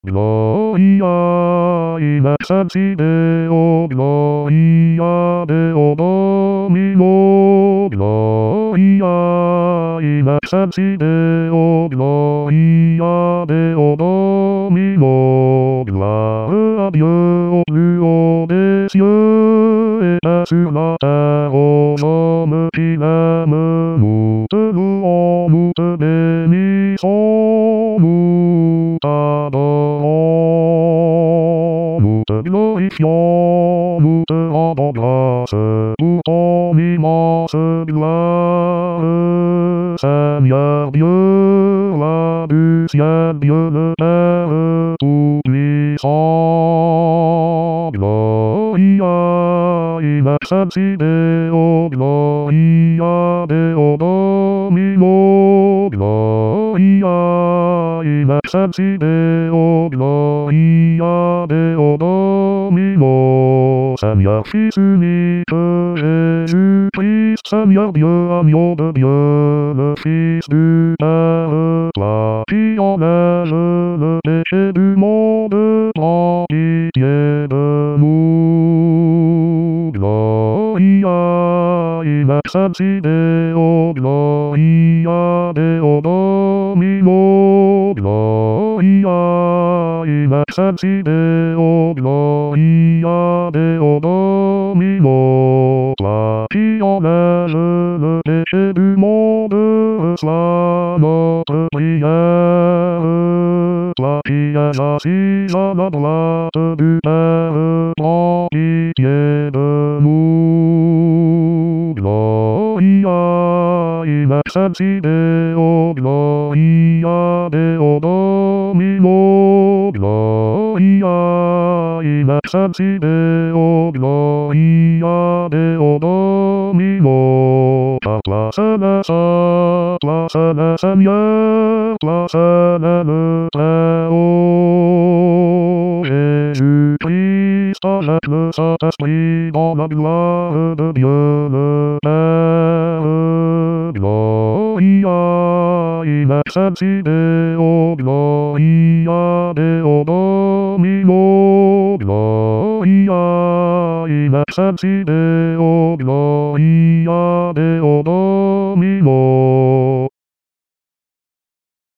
Gloria in excelsis Deo, Gloria Deo Domino, Gloria in excelsis Deo, Gloria Deo Domino, gloire à Dieu au plus haut des cieux, et paix sur la terre aux hommes qui l'aiment. Nous te louons, nous te bénissons, nous t'adorons, nous te glorifions, nous te rendons grâce pour ton immense gloire. Seigneur Dieu, roi du ciel, Dieu le Père tout-puissant, Gloria in excelsis Deo, Gloria Deo Domino, Gloria in excelsis Deo, Gloria Deo Domino, Seigneur Fils unique, Jésus-Christ, Seigneur Dieu, agneau de Dieu, le Fils du Père, toi qui enlèves le péché du monde, prends pitié de nous. Gloria in excelsis Deo, Gloria Deo Domino, Gloria in excelsis Deo, Gloria Deo Domino, toi qui enlèves le péché du monde, reçois notre prière. Toi qui es assis à la droite du Père, prends pitié de nous. Gloria in excelsis Deo, Gloria Deo Domino, Gloria in excelsis Deo, Gloria Deo Domino. Car toi seul est saint, toi seul est Seigneur, toi seul est le Très-Haut. Jésus-Christ avec le Saint-Esprit dans la gloire de Dieu le Père. Gloria in excelsis Deo, Gloria Deo Domino, Gloria in excelsis Deo, Gloria